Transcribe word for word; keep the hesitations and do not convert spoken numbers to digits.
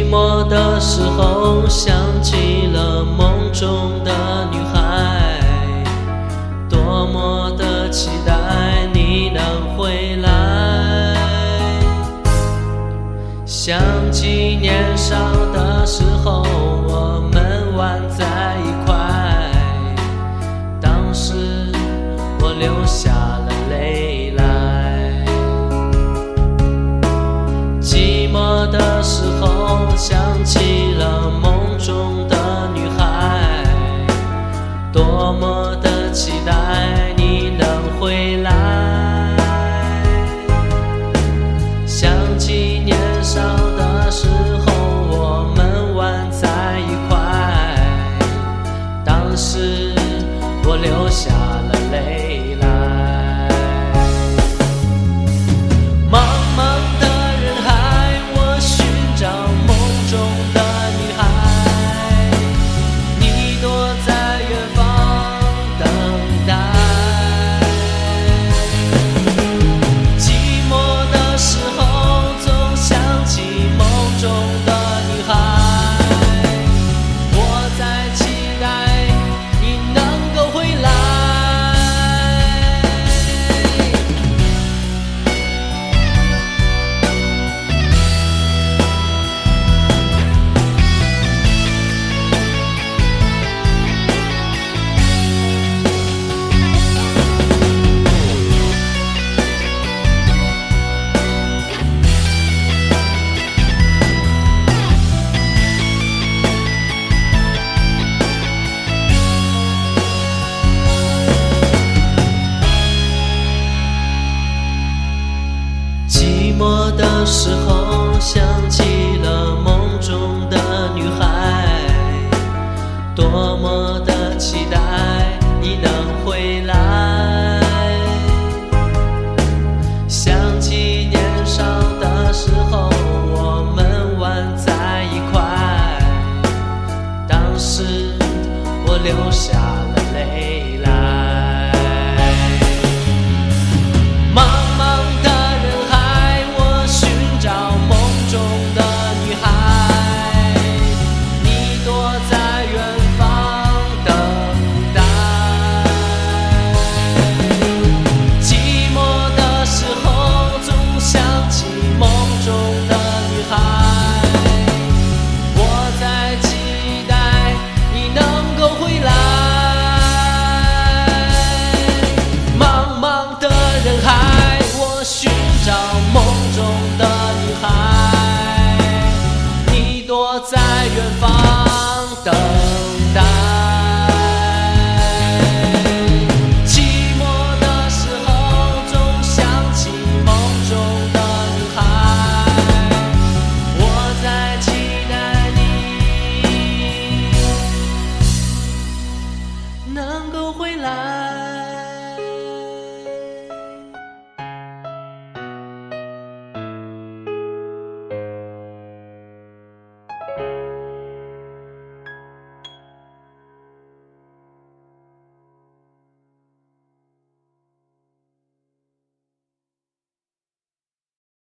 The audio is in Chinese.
寂寞的时候，想起了梦中的女孩，多么的期待你能回来。想起年少的时候，我们玩在一块，当时我流下了泪来。寂寞的时候，想起了梦中的女孩，多么的期待你能回来。想起年少的时候，我们玩在一块，当时我流下了泪来。茫茫的人海，我寻找梦中的女孩，你躲在远方等待。寂寞的时候，总想起梦中的女孩，我在期待你能够回来。寂寞的时候，想起了梦中的女孩，多么的期待你能回来。想起年少的时候，我们玩在一块，当时我流下了泪来。茫茫的人海，我寻找梦中的女孩，你躲在远方等待。寂寞的时候，总想起梦中的女孩，我在期待你能够回来。茫茫的人海，我寻找梦中的女孩，你躲在远方等待。寂寞的时候，总想起梦中的女孩，我在期待你能够回来。